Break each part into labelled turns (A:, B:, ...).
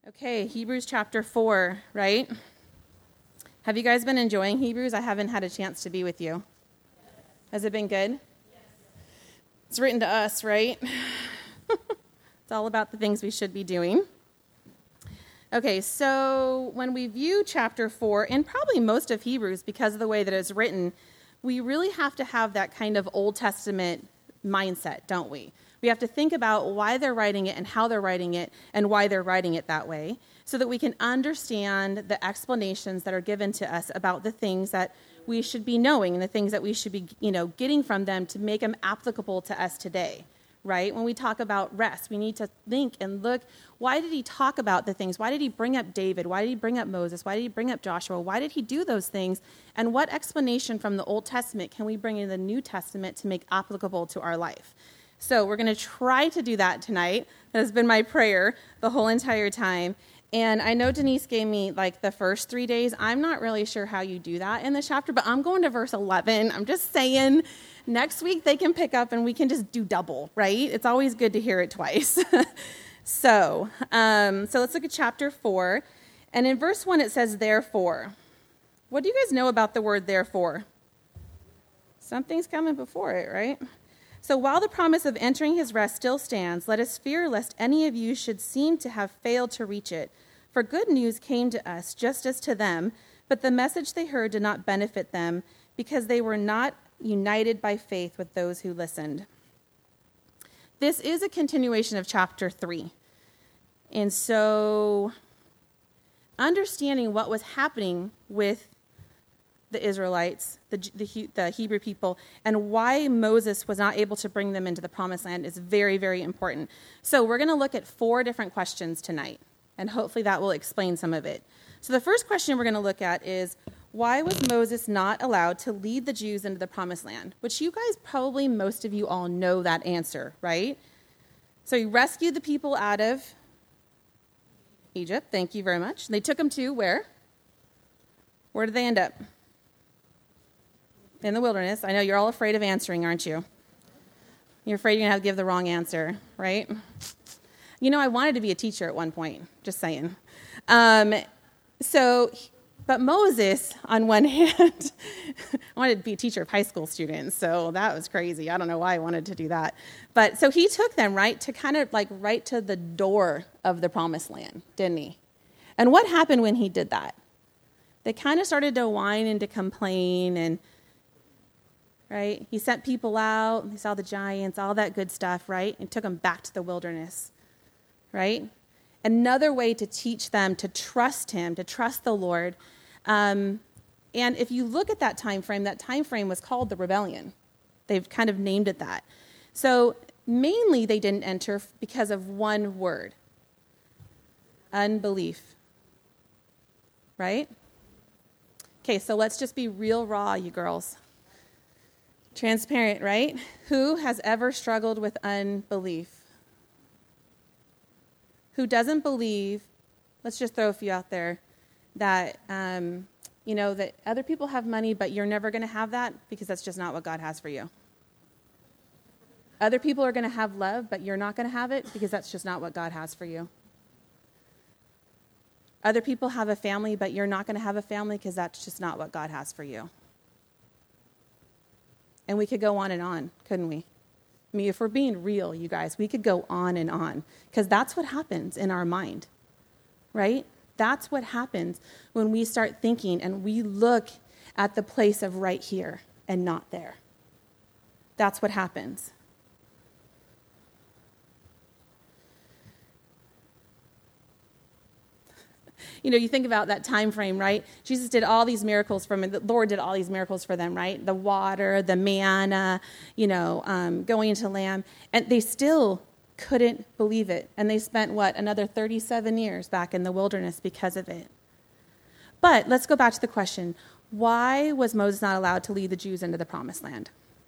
A: Okay, Hebrews chapter 4, right? Have you guys been enjoying Hebrews? I haven't had a chance to be with you. Has it been good? Yes. It's written to us, right? It's all about the things we should be doing. Okay, so when we view chapter 4, and probably most of Hebrews because of the way that it's written, we really have to have that kind of Old Testament mindset, don't we? We have to think about why they're writing it and how they're writing it and why they're writing it that way so that we can understand the explanations that are given to us about the things that we should be knowing and the things that we should be, getting from them to make them applicable to us today, right? When we talk about rest, we need to think and look, why did he talk about the things? Why did he bring up David? Why did he bring up Moses? Why did he bring up Joshua? Why did he do those things? And what explanation from the Old Testament can we bring in the New Testament to make applicable to our life? So we're going to try to do that tonight. That has been my prayer the whole entire time. And I know Denise gave me the first 3 days. I'm not really sure how you do that in the chapter, but I'm going to verse 11. I'm just saying next week they can pick up and we can just do double, right? It's always good to hear it twice. So let's look at chapter 4. And in verse 1 it says, therefore. What do you guys know about the word therefore? Something's coming before it, right? So while the promise of entering his rest still stands, let us fear lest any of you should seem to have failed to reach it. For good news came to us just as to them, but the message they heard did not benefit them because they were not united by faith with those who listened. This is a continuation of chapter 3. And so understanding what was happening with the Israelites, the Hebrew people, and why Moses was not able to bring them into the promised land is very, very important. So we're going to look at 4 different questions tonight, and hopefully that will explain some of it. So the first question we're going to look at is, why was Moses not allowed to lead the Jews into the promised land? Which you guys probably, most of you all know that answer, right? So he rescued the people out of Egypt. Thank you very much. They took them to where? Where did they end up? In the wilderness. I know you're all afraid of answering, aren't you? You're afraid you're going to have to give the wrong answer, right? I wanted to be a teacher at one point, just saying. But Moses, on one hand, I wanted to be a teacher of high school students, so that was crazy. I don't know why I wanted to do that. But so he took them, right, to kind of right to the door of the promised land, didn't he? And what happened when he did that? They kind of started to whine and to complain and right? He sent people out, he saw the giants, all that good stuff, right? And took them back to the wilderness, right? Another way to teach them to trust him, to trust the Lord. And if you look at that time frame was called the rebellion. They've kind of named it that. So mainly they didn't enter because of one word, unbelief, right? Okay, so let's just be real raw, you girls. Transparent, right? Who has ever struggled with unbelief? Who doesn't believe, let's just throw a few out there, that, that other people have money, but you're never going to have that because that's just not what God has for you. Other people are going to have love, but you're not going to have it because that's just not what God has for you. Other people have a family, but you're not going to have a family because that's just not what God has for you. And we could go on and on, couldn't we? I mean, if we're being real, you guys, we could go on and on because that's what happens in our mind, right? That's what happens when we start thinking and we look at the place of right here and not there. That's what happens. You think about that time frame, right? Jesus did all these miracles for them. The Lord did all these miracles for them, right? The water, the manna, going into lamb. And they still couldn't believe it. And they spent, another 37 years back in the wilderness because of it. But let's go back to the question. Why was Moses not allowed to lead the Jews into the promised land?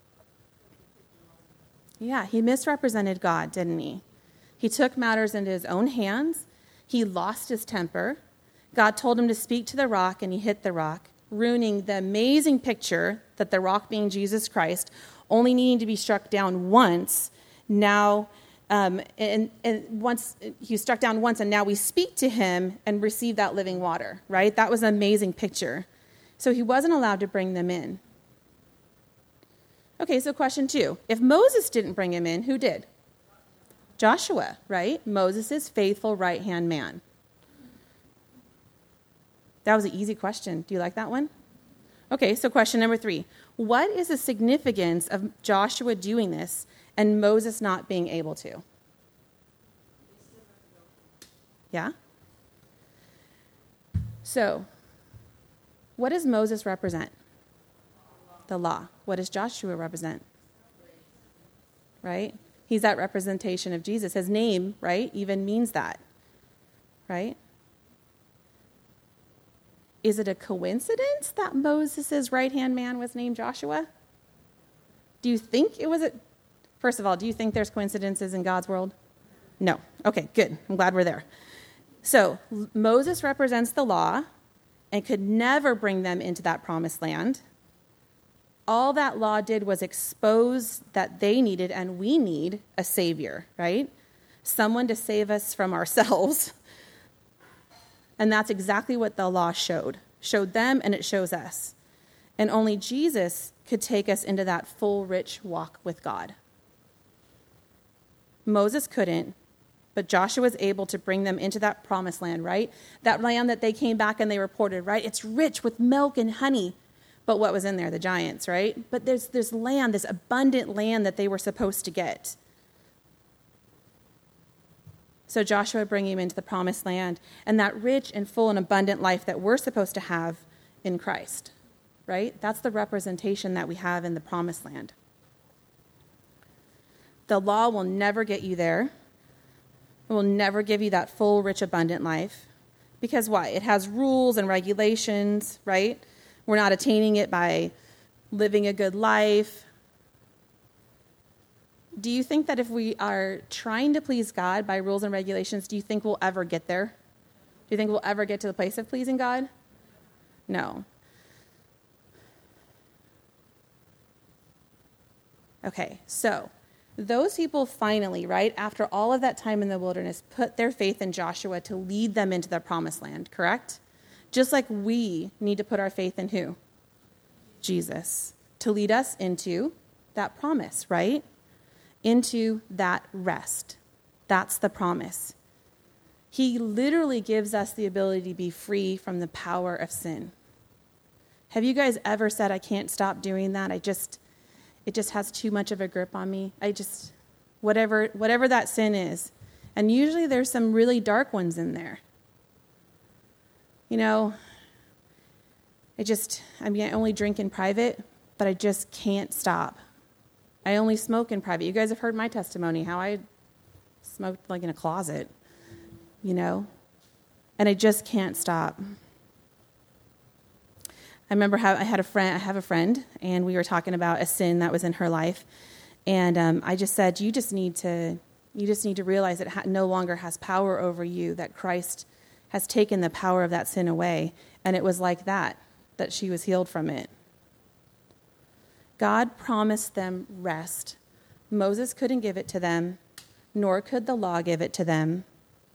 A: Yeah, he misrepresented God, didn't he? He took matters into his own hands. He lost his temper. God told him to speak to the rock, and he hit the rock, ruining the amazing picture that the rock being Jesus Christ, only needing to be struck down once, now And once he was struck down once, and now we speak to him and receive that living water, right? That was an amazing picture. So he wasn't allowed to bring them in. Okay, so question 2. If Moses didn't bring him in, who did? Joshua, right? Moses' faithful right-hand man. That was an easy question. Do you like that one? Okay, so question number 3. What is the significance of Joshua doing this and Moses not being able to? Yeah? So, what does Moses represent? The law. What does Joshua represent? Right? He's that representation of Jesus. His name, right, even means that. Right? Is it a coincidence that Moses' right-hand man was named Joshua? Do you think it was a... First of all, do you think there's coincidences in God's world? No. Okay, good. I'm glad we're there. So, Moses represents the law and could never bring them into that promised land. All that law did was expose that they needed, and we need, a savior, right? Someone to save us from ourselves. And that's exactly what the law showed. Showed them, and it shows us. And only Jesus could take us into that full, rich walk with God. Moses couldn't, but Joshua was able to bring them into that promised land, right? That land that they came back and they reported, right? It's rich with milk and honey. But what was in there? The giants, right? But there's land, this abundant land that they were supposed to get. So Joshua bring him into the promised land and that rich and full and abundant life that we're supposed to have in Christ, right? That's the representation that we have in the promised land. The law will never get you there. It will never give you that full, rich, abundant life. Because why? It has rules and regulations, right? We're not attaining it by living a good life. Do you think that if we are trying to please God by rules and regulations, do you think we'll ever get there? Do you think we'll ever get to the place of pleasing God? No. Okay, so those people finally, right, after all of that time in the wilderness, put their faith in Joshua to lead them into the promised land, correct? Just like we need to put our faith in who? Jesus. To lead us into that promise, right? Into that rest. That's the promise. He literally gives us the ability to be free from the power of sin. Have you guys ever said, I can't stop doing that? It just has too much of a grip on me. Whatever that sin is. And usually there's some really dark ones in there. You know, I only drink in private, but I just can't stop. I only smoke in private. You guys have heard my testimony, how I smoked like in a closet, you know, and I just can't stop. I remember I have a friend, and we were talking about a sin that was in her life, and I just said, you just need to realize it no longer has power over you, that Christ has taken the power of that sin away. And it was like that she was healed from it. God promised them rest. Moses couldn't give it to them, nor could the law give it to them.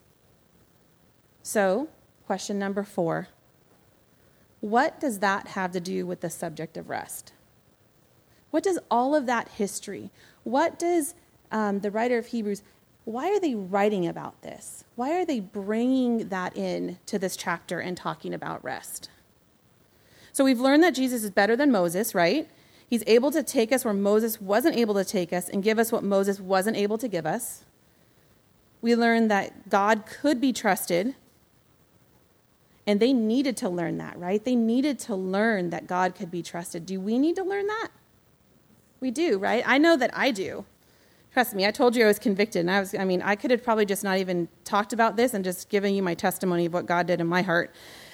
A: So, question number 4. What does that have to do with the subject of rest? What does all of that history, what does the writer of Hebrews, why are they writing about this? Why are they bringing that in to this chapter and talking about rest? So we've learned that Jesus is better than Moses, right? He's able to take us where Moses wasn't able to take us and give us what Moses wasn't able to give us. We learned that God could be trusted, and they needed to learn that, right? They needed to learn that God could be trusted. Do we need to learn that? We do, right? I know that I do. Trust me, I told you I was convicted, and I could have probably just not even talked about this and just given you my testimony of what God did in my heart.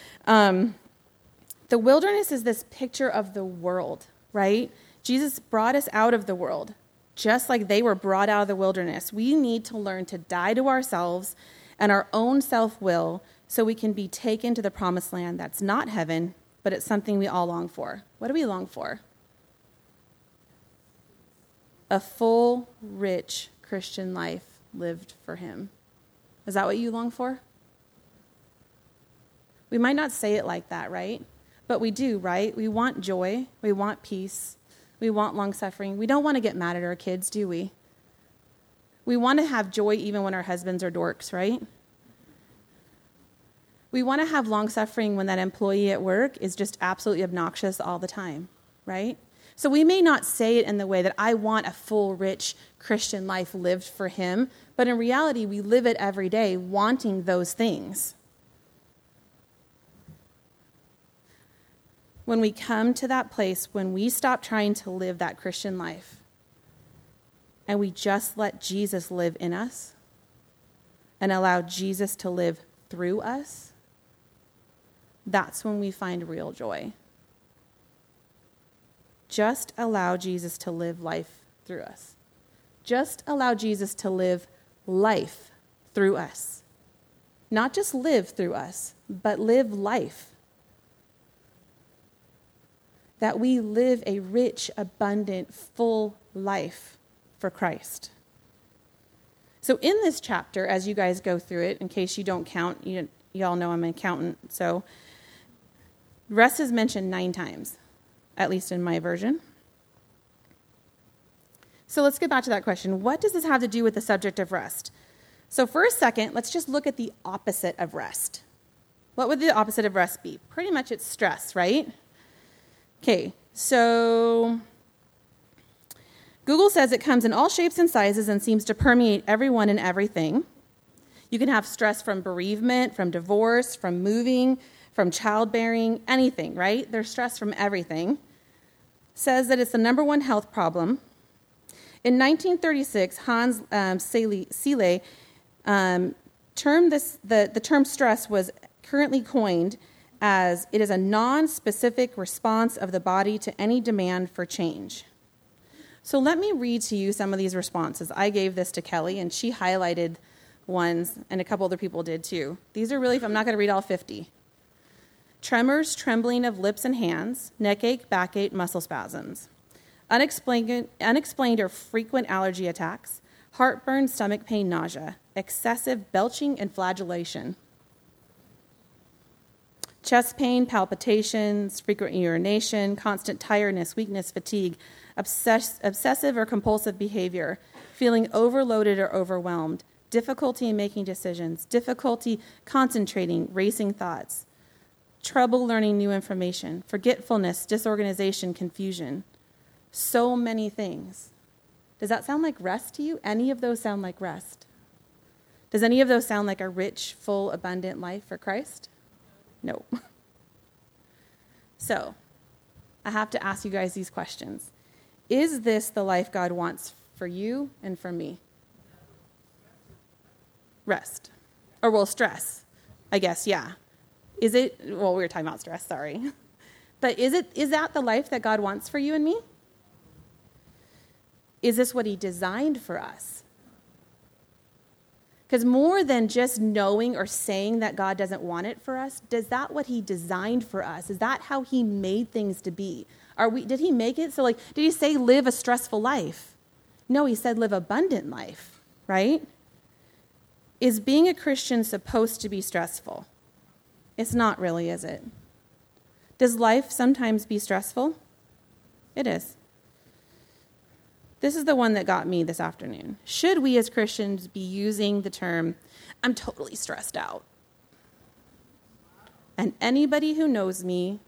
A: The wilderness is this picture of the world, right? Jesus brought us out of the world, just like they were brought out of the wilderness. We need to learn to die to ourselves and our own self-will so we can be taken to the promised land that's not heaven, but it's something we all long for. What do we long for? A full, rich Christian life lived for him. Is that what you long for? We might not say it like that, right? But we do, right? We want joy. We want peace. We want long-suffering. We don't want to get mad at our kids, do we? We want to have joy even when our husbands are dorks, right? We want to have long-suffering when that employee at work is just absolutely obnoxious all the time, right? So we may not say it in the way that I want a full, rich Christian life lived for him, but in reality, we live it every day wanting those things. When we come to that place, when we stop trying to live that Christian life, and we just let Jesus live in us, and allow Jesus to live through us, that's when we find real joy. Just allow Jesus to live life through us. Just allow Jesus to live life through us. Not just live through us, but live life. That we live a rich, abundant, full life for Christ. So in this chapter, as you guys go through it, in case you don't count, you all know I'm an accountant, so rest is mentioned 9 times, at least in my version. So let's get back to that question. What does this have to do with the subject of rest? So for a second, let's just look at the opposite of rest. What would the opposite of rest be? Pretty much it's stress, right? Okay, so Google says it comes in all shapes and sizes and seems to permeate everyone and everything. You can have stress from bereavement, from divorce, from moving, from childbearing, anything, right? There's stress from everything. Says that it's the number one health problem. In 1936, Hans Selye termed the term stress was currently coined as it is a non-specific response of the body to any demand for change. So let me read to you some of these responses. I gave this to Kelly, and she highlighted ones, and a couple other people did too. These are really, I'm not going to read all 50. Tremors, trembling of lips and hands, neck ache, backache, muscle spasms. Unexplained or frequent allergy attacks, heartburn, stomach pain, nausea, excessive belching and flagellation. Chest pain, palpitations, frequent urination, constant tiredness, weakness, fatigue, obsessive or compulsive behavior, feeling overloaded or overwhelmed, difficulty in making decisions, difficulty concentrating, racing thoughts, trouble learning new information, forgetfulness, disorganization, confusion. So many things. Does that sound like rest to you? Any of those sound like rest? Does any of those sound like a rich, full, abundant life for Christ? No. So, I have to ask you guys these questions. Is this the life God wants for you and for me? Rest. Or, well, stress. I guess, yeah. Is it, well, we were talking about stress, sorry. But is that the life that God wants for you and me? Is this what he designed for us? Because more than just knowing or saying that God doesn't want it for us, is that what he designed for us? Is that how he made things to be? Did he make it? So did he say live a stressful life? No, he said live abundant life, right? Is being a Christian supposed to be stressful? It's not really, is it? Does life sometimes be stressful? It is. This is the one that got me this afternoon. Should we as Christians be using the term, I'm totally stressed out? And anybody who knows me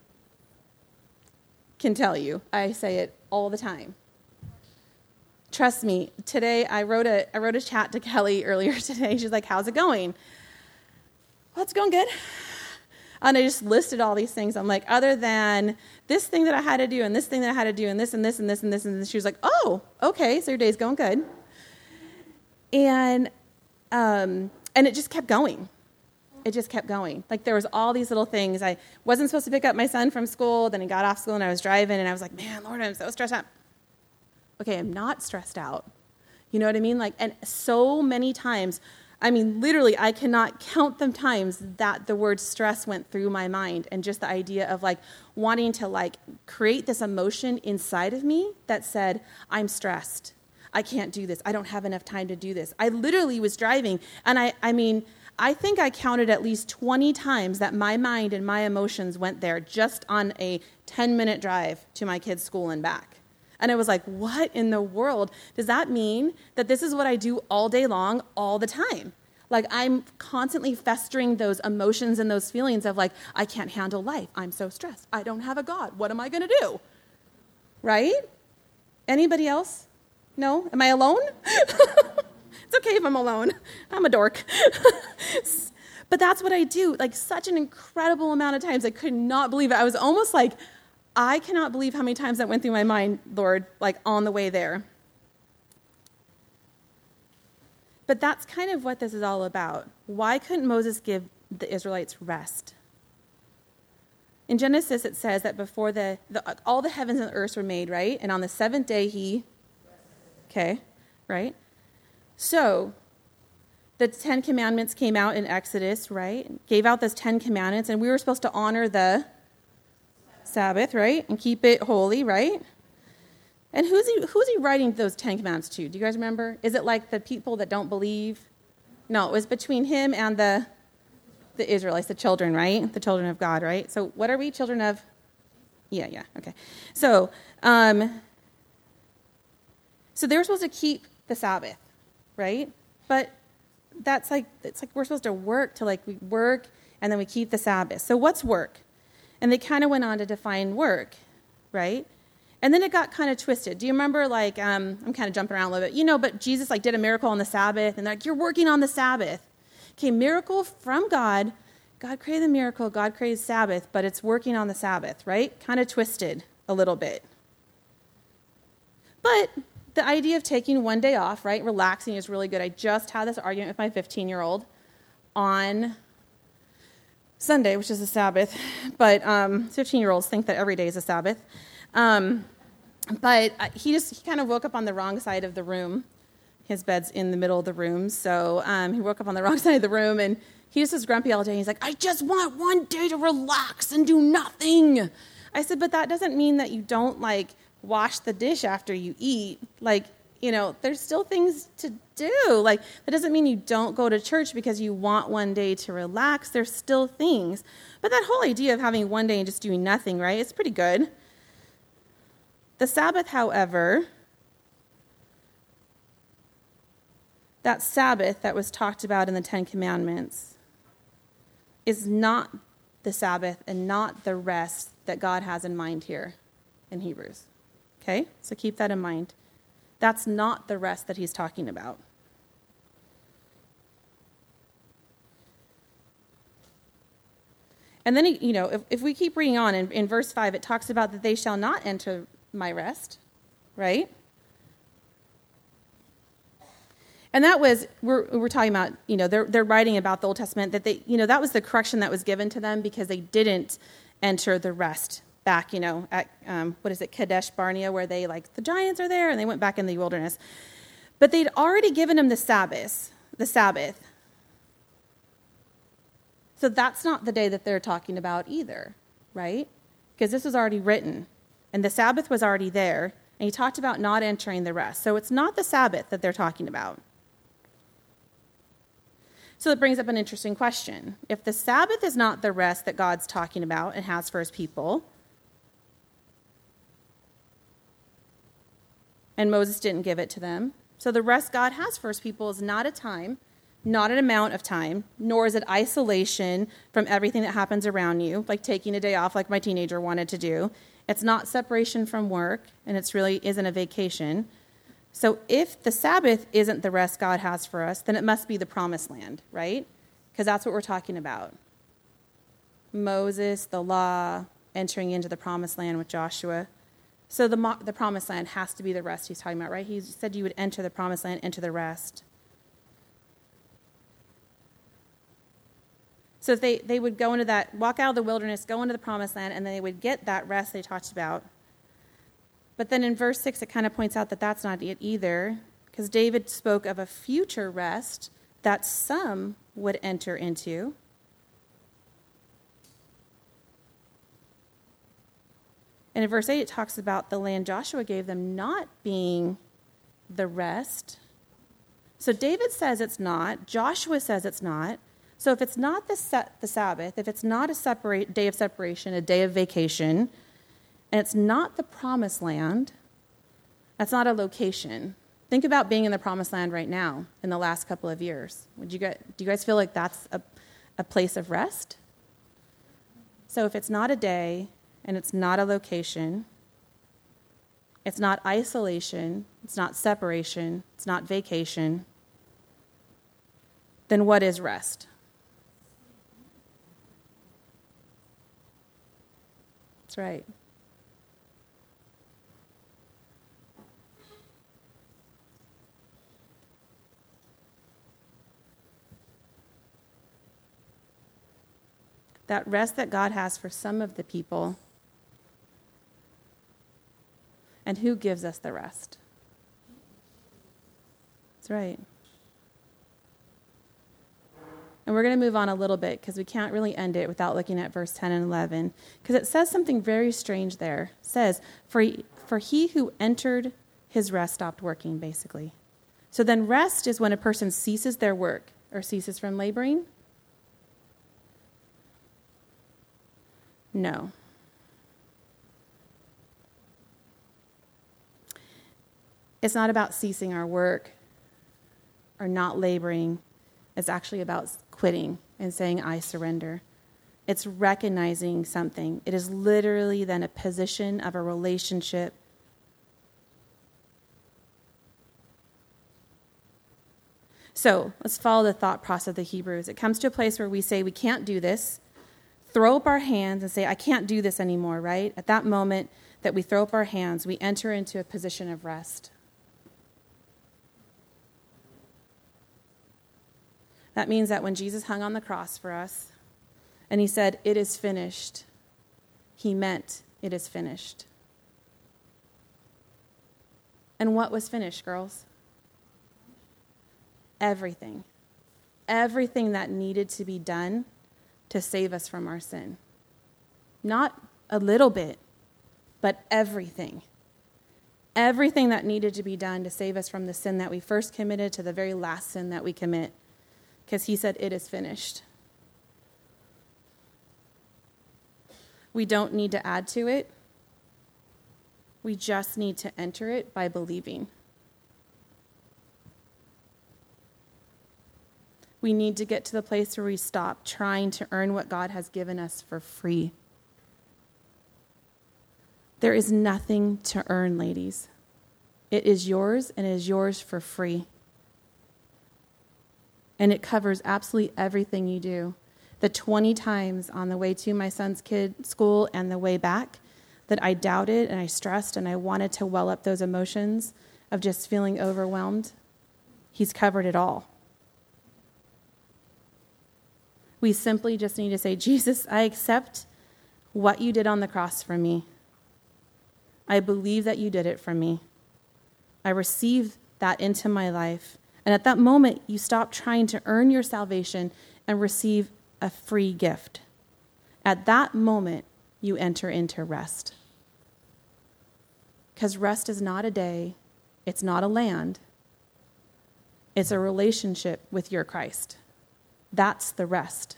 A: can tell you, I say it all the time. Trust me, today I wrote a chat to Kelly earlier today. She's like, how's it going? Well, it's going good. And I just listed all these things. I'm like, other than this thing that I had to do, and this thing that I had to do, and this, and this, and this, and this, and this. She was like, oh, okay, so your day's going good. And it just kept going. It just kept going. Like there was all these little things. I wasn't supposed to pick up my son from school. Then he got off school, and I was driving, and I was like, man, Lord, I'm so stressed out. Okay, I'm not stressed out. You know what I mean? And so many times, literally, I cannot count the times that the word stress went through my mind, and just the idea of wanting to create this emotion inside of me that said, I'm stressed. I can't do this. I don't have enough time to do this. I literally was driving, and I think I counted at least 20 times that my mind and my emotions went there just on a 10-minute drive to my kids' school and back. And I was like, what in the world? Does that mean that this is what I do all day long, all the time? Like, I'm constantly festering those emotions and those feelings of like, I can't handle life. I'm so stressed. I don't have a God. What am I going to do? Right? Anybody else? No? Am I alone? It's okay if I'm alone. I'm a dork. But that's what I do. Like, such an incredible amount of times. I could not believe it. I was almost like, I cannot believe how many times that went through my mind, Lord, like on the way there. But that's kind of what this is all about. Why couldn't Moses give the Israelites rest? In Genesis, it says that before all the heavens and the earth were made, right? And on the seventh day, he... Okay, right? So, the 10 Commandments came out in Exodus, right? Gave out those 10 Commandments, and we were supposed to honor the Sabbath, right? And keep it holy, right? And who's he writing those 10 Commandments to? Do you guys remember? Is it like the people that don't believe? No, it was between him and the Israelites, the children, right? The children of God, right? So what are we, children of? Yeah, okay. So they were supposed to keep the Sabbath, right? But it's like we're supposed to work we work and then we keep the Sabbath. So what's work? And they kind of went on to define work, right? And then it got kind of twisted. Do you remember, like, I'm kind of jumping around a little bit, but Jesus, like, did a miracle on the Sabbath, and they're like, you're working on the Sabbath. Okay, miracle from God. God created the miracle. God created Sabbath, but it's working on the Sabbath, right? Kind of twisted a little bit. But the idea of taking one day off, right, relaxing is really good. I just had this argument with my 15-year-old on Sunday, which is a Sabbath, but 15-year-olds think that every day is a Sabbath. But he kind of woke up on the wrong side of the room. His bed's in the middle of the room, so he woke up on the wrong side of the room, and he just was grumpy all day. He's like, I just want one day to relax and do nothing. I said, but that doesn't mean that you don't, like, wash the dish after you eat. Like, there's still things to do. Like, that doesn't mean you don't go to church because you want one day to relax. There's still things. But that whole idea of having one day and just doing nothing, right, it's pretty good. The Sabbath, however, that Sabbath that was talked about in the 10 Commandments is not the Sabbath and not the rest that God has in mind here in Hebrews. Okay? So keep that in mind. That's not the rest that he's talking about. And then, if we keep reading on, in verse 5, it talks about that they shall not enter my rest, right? And that was, we're talking about, they're writing about the Old Testament, that they, that was the correction that was given to them because they didn't enter the rest back, at, Kadesh Barnea, where they, the giants are there, and they went back in the wilderness. But they'd already given them the Sabbath. So that's not the day that they're talking about either, right? Because this was already written, and the Sabbath was already there, and he talked about not entering the rest. So it's not the Sabbath that they're talking about. So it brings up an interesting question. If the Sabbath is not the rest that God's talking about and has for his people, and Moses didn't give it to them, so the rest God has for his people is not a time, not an amount of time, nor is it isolation from everything that happens around you, like taking a day off like my teenager wanted to do. It's not separation from work, and it really isn't a vacation. So if the Sabbath isn't the rest God has for us, then it must be the promised land, right? Because that's what we're talking about. Moses, the law, entering into the promised land with Joshua. So the promised land has to be the rest he's talking about, right? He said you would enter the promised land, enter the rest. So if they would go into that, walk out of the wilderness, go into the promised land, and then they would get that rest they talked about. But then in verse 6, it kind of points out that that's not it either, because David spoke of a future rest that some would enter into. And in verse 8, it talks about the land Joshua gave them not being the rest? So David says it's not. Joshua says it's not. So if it's not the Sabbath, if it's not a day of separation, a day of vacation, and it's not the promised land, that's not a location. Think about being in the promised land right now in the last couple of years. Do you guys feel like that's a place of rest? So if it's not a day and it's not a location, it's not isolation, it's not separation, it's not vacation, then what is rest? That's right. That rest that God has for some of the people. And who gives us the rest? That's right. And we're going to move on a little bit because we can't really end it without looking at verse 10 and 11. Because it says something very strange there. It says, for he who entered his rest stopped working, basically. So then rest is when a person ceases their work or ceases from laboring? No. It's not about ceasing our work or not laboring. It's actually about quitting and saying, I surrender. It's recognizing something. It is literally then a position of a relationship. So let's follow the thought process of the Hebrews. It comes to a place where we say we can't do this, throw up our hands and say, I can't do this anymore, right? At that moment that we throw up our hands, we enter into a position of rest. That means that when Jesus hung on the cross for us and he said, it is finished, he meant it is finished. And what was finished, girls? Everything. Everything that needed to be done to save us from our sin. Not a little bit, but everything. Everything that needed to be done to save us from the sin that we first committed to the very last sin that we commit. Because he said, it is finished. We don't need to add to it. We just need to enter it by believing. We need to get to the place where we stop trying to earn what God has given us for free. There is nothing to earn, ladies. It is yours, and it is yours for free. And it covers absolutely everything you do. The 20 times on the way to my son's school and the way back that I doubted and I stressed and I wanted to well up those emotions of just feeling overwhelmed, he's covered it all. We simply just need to say, Jesus, I accept what you did on the cross for me. I believe that you did it for me. I receive that into my life. And at that moment, you stop trying to earn your salvation and receive a free gift. At that moment, you enter into rest. Because rest is not a day, it's not a land, it's a relationship with your Christ. That's the rest.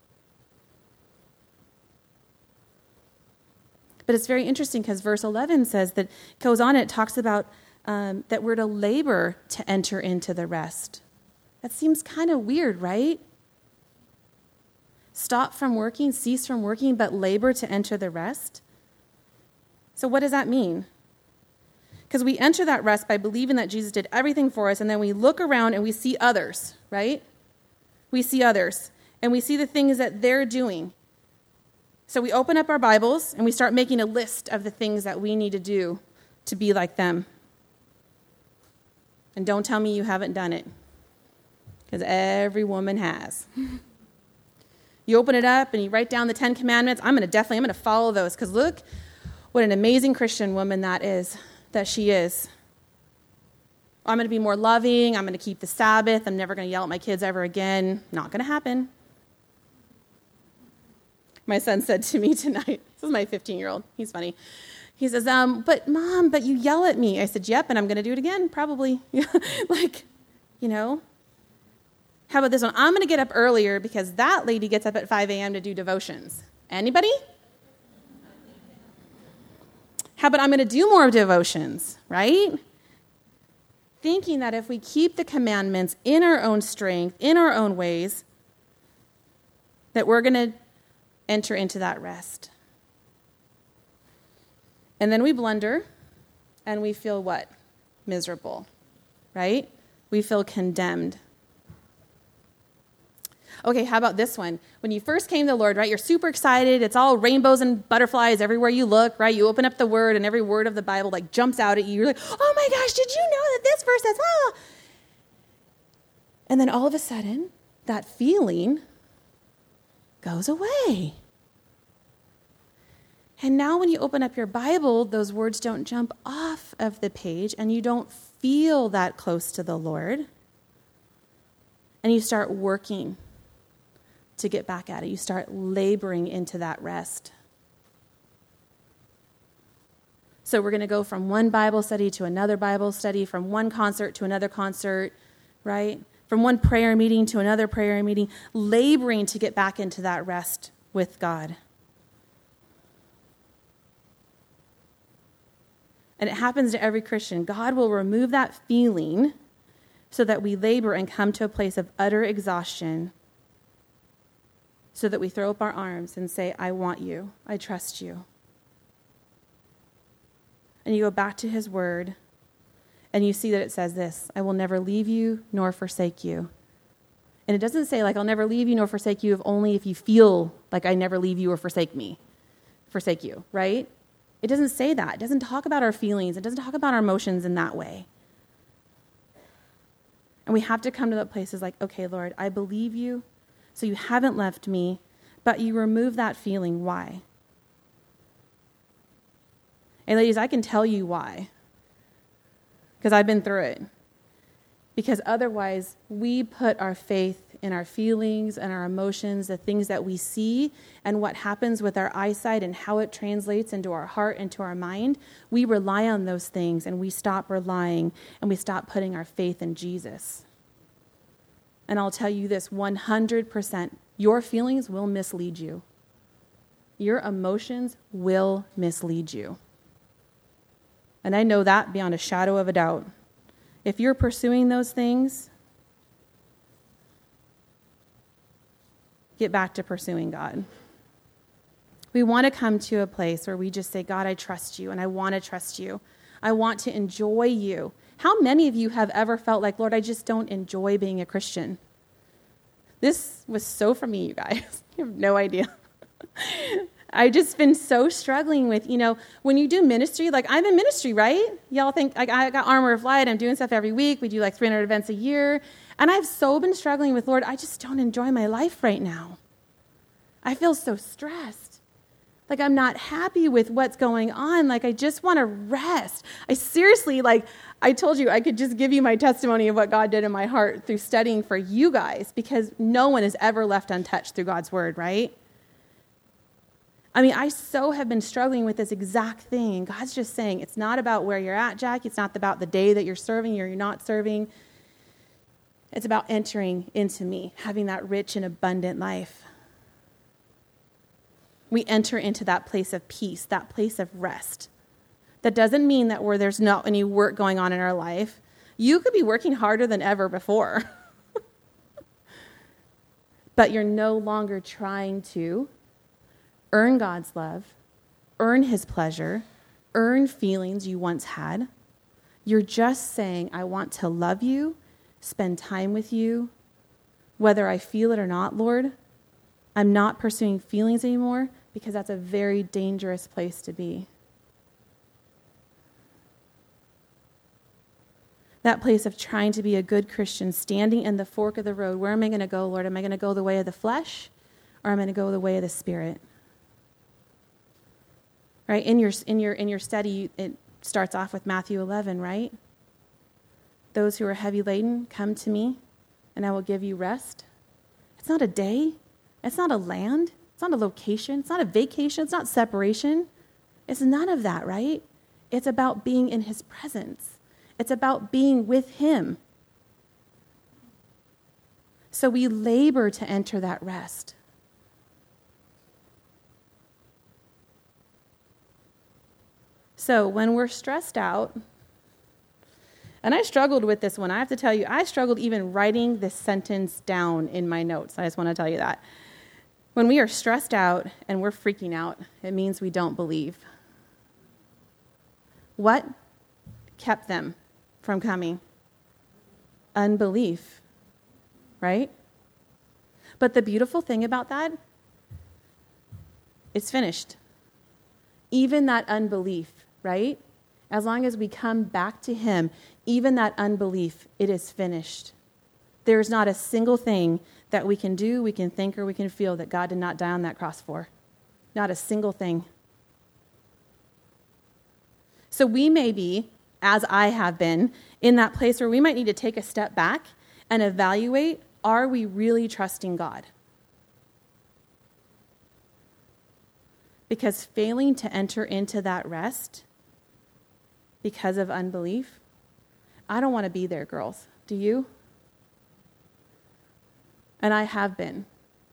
A: But it's very interesting because verse 11 says that, goes on, it talks about that we're to labor to enter into the rest. That seems kind of weird, right? Stop from working, cease from working, but labor to enter the rest. So what does that mean? Because we enter that rest by believing that Jesus did everything for us, and then we look around and we see others, right? We see others, and we see the things that they're doing. So we open up our Bibles, and we start making a list of the things that we need to do to be like them. And don't tell me you haven't done it, because every woman has. You open it up, and you write down the 10 Commandments. I'm going to follow those, because look what an amazing Christian woman that she is. I'm going to be more loving. I'm going to keep the Sabbath. I'm never going to yell at my kids ever again. Not going to happen. My son said to me tonight, this is my 15-year-old. He's funny. He says, but Mom, but you yell at me. I said, yep, and I'm going to do it again, probably. Like, you know. How about this one? I'm going to get up earlier because that lady gets up at 5 a.m. to do devotions. Anybody? How about I'm going to do more devotions, right? Thinking that if we keep the commandments in our own strength, in our own ways, that we're going to enter into that rest. And then we blunder, and we feel what? Miserable, right? We feel condemned. Okay, how about this one? When you first came to the Lord, right, you're super excited. It's all rainbows and butterflies everywhere you look, right? You open up the Word, and every word of the Bible, like, jumps out at you. You're like, oh my gosh, did you know that this verse says, ah? And then all of a sudden, that feeling goes away. And now when you open up your Bible, those words don't jump off of the page, and you don't feel that close to the Lord. And you start working to get back at it. You start laboring into that rest. So we're going to go from one Bible study to another Bible study, from one concert to another concert, right? From one prayer meeting to another prayer meeting, laboring to get back into that rest with God. And it happens to every Christian. God will remove that feeling so that we labor and come to a place of utter exhaustion, so that we throw up our arms and say, I want you. I trust you. And you go back to his word, and you see that it says this, I will never leave you nor forsake you. And it doesn't say, like, I'll never leave you nor forsake you if you feel like I never leave you or forsake you, right? It doesn't say that. It doesn't talk about our feelings. It doesn't talk about our emotions in that way. And we have to come to that place is like, okay, Lord, I believe you, so you haven't left me, but you remove that feeling. Why? And ladies, I can tell you why, because I've been through it. Because otherwise, we put our faith in our feelings and our emotions, the things that we see, and what happens with our eyesight and how it translates into our heart, into our mind. We rely on those things, and we stop relying, and we stop putting our faith in Jesus. And I'll tell you this, 100%, your feelings will mislead you. Your emotions will mislead you. And I know that beyond a shadow of a doubt. If you're pursuing those things, get back to pursuing God. We want to come to a place where we just say, God, I trust you, and I want to trust you. I want to enjoy you. How many of you have ever felt like, Lord, I just don't enjoy being a Christian? This was so for me, you guys. You have no idea. I've just been so struggling with, when you do ministry, like I'm in ministry, right? Y'all think, like I got Armor of Light, I'm doing stuff every week. We do like 300 events a year. And I've so been struggling with, Lord, I just don't enjoy my life right now. I feel so stressed. Like I'm not happy with what's going on. Like I just want to rest. I seriously, I told you, I could just give you my testimony of what God did in my heart through studying for you guys, because no one is ever left untouched through God's word, right? I mean, I so have been struggling with this exact thing. And God's just saying, it's not about where you're at, Jack. It's not about the day that you're serving or you're not serving. It's about entering into me, having that rich and abundant life. We enter into that place of peace, that place of rest. That doesn't mean that where there's not any work going on in our life. You could be working harder than ever before. But you're no longer trying to earn God's love, earn his pleasure, earn feelings you once had. You're just saying, I want to love you, spend time with you, whether I feel it or not, Lord. I'm not pursuing feelings anymore, because that's a very dangerous place to be. That place of trying to be a good Christian, standing in the fork of the road. Where am I going to go, Lord? Am I going to go the way of the flesh, or am I going to go the way of the Spirit? Right? In your study, it starts off with Matthew 11, right? Those who are heavy laden, come to me, and I will give you rest. It's not a day. It's not a land. It's not a location. It's not a vacation. It's not separation. It's none of that, right? It's about being in his presence. It's about being with him. So we labor to enter that rest. So when we're stressed out, and I struggled with this one. I have to tell you, I struggled even writing this sentence down in my notes. I just want to tell you that. When we are stressed out and we're freaking out, it means we don't believe. What kept them from coming? Unbelief, right? But the beautiful thing about that, it's finished. Even that unbelief, right? As long as we come back to him, even that unbelief, it is finished. There is not a single thing that we can do, we can think, or we can feel that God did not die on that cross for. Not a single thing. So we may be, as I have been, in that place where we might need to take a step back and evaluate, are we really trusting God? Because failing to enter into that rest because of unbelief, I don't want to be there, girls. Do you? And I have been.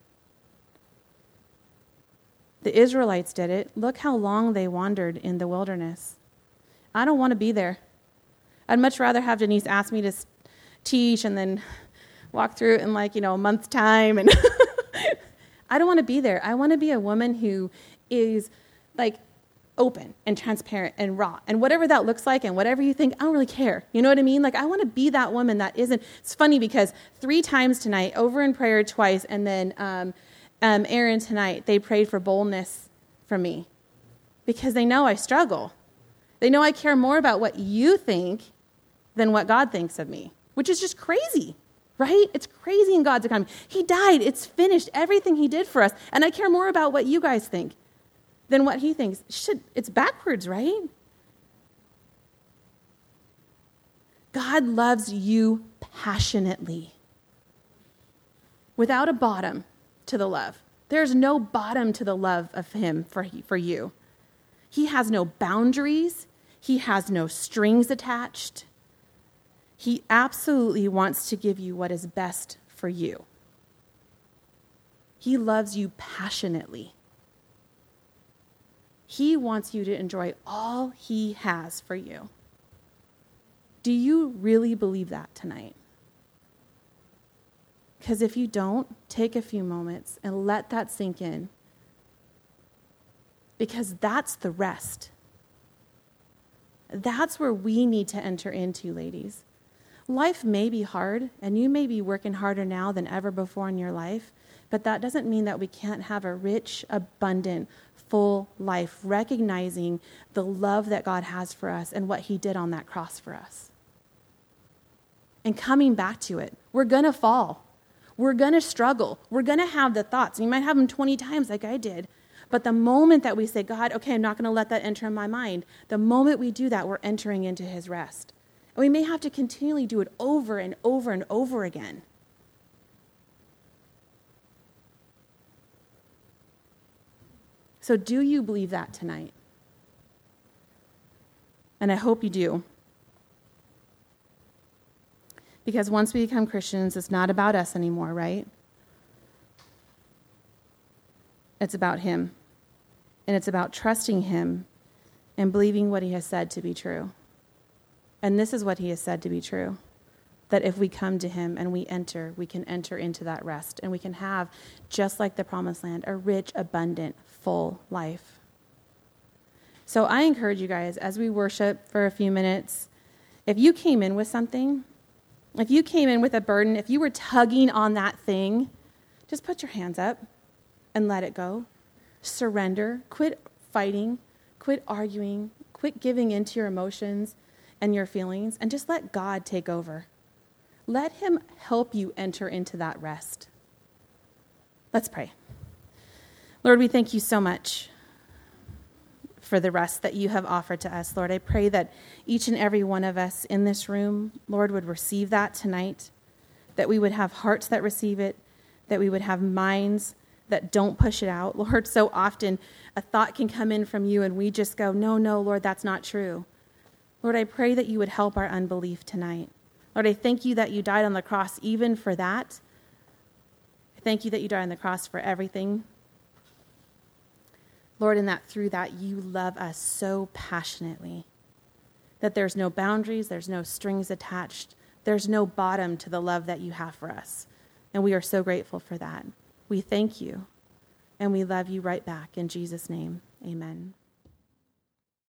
A: The Israelites did it. Look how long they wandered in the wilderness. I don't want to be there. I'd much rather have Denise ask me to teach and then walk through it in a month's time. And I don't want to be there. I want to be a woman who is open and transparent and raw. And whatever that looks like and whatever you think, I don't really care. You know what I mean? I want to be that woman that isn't. It's funny because 3 times tonight, over in prayer twice, and then Aaron tonight, they prayed for boldness from me because they know I struggle. They know I care more about what you think than what God thinks of me, which is just crazy, right? It's crazy in God's economy. He died. It's finished. Everything he did for us. And I care more about what you guys think than what he thinks. It's backwards, right? God loves you passionately. Without a bottom to the love. There's no bottom to the love of him for you. He has no boundaries. He has no strings attached. He absolutely wants to give you what is best for you. He loves you passionately. He wants you to enjoy all he has for you. Do you really believe that tonight? Because if you don't, take a few moments and let that sink in. Because that's the rest. That's where we need to enter into, ladies. Life may be hard, and you may be working harder now than ever before in your life, but that doesn't mean that we can't have a rich, abundant, full life, recognizing the love that God has for us and what he did on that cross for us. And coming back to it. We're going to fall. We're going to struggle. We're going to have the thoughts. You might have them 20 times like I did. But the moment that we say, God, okay, I'm not going to let that enter in my mind, the moment we do that, we're entering into his rest. And we may have to continually do it over and over and over again. So do you believe that tonight? And I hope you do. Because once we become Christians, it's not about us anymore, right? It's about him. And it's about trusting him and believing what he has said to be true. And this is what he has said to be true. That if we come to him and we can enter into that rest. And we can have, just like the promised land, a rich, abundant, full life. So I encourage you guys, as we worship for a few minutes, if you came in with something, if you came in with a burden, if you were tugging on that thing, just put your hands up and let it go. Surrender. Quit fighting. Quit arguing. Quit giving into your emotions and your feelings, and just let God take over. Let him help you enter into that rest. Let's pray. Lord, we thank you so much for the rest that you have offered to us. Lord, I pray that each and every one of us in this room, Lord, would receive that tonight, that we would have hearts that receive it, that we would have minds that don't push it out. Lord, so often a thought can come in from you and we just go, no, Lord, that's not true. Lord, I pray that you would help our unbelief tonight. Lord, I thank you that you died on the cross even for that. I thank you that you died on the cross for everything. Lord, and that through that you love us so passionately that there's no boundaries, there's no strings attached, there's no bottom to the love that you have for us. And we are so grateful for that. We thank you, and we love you right back. In Jesus' name, amen.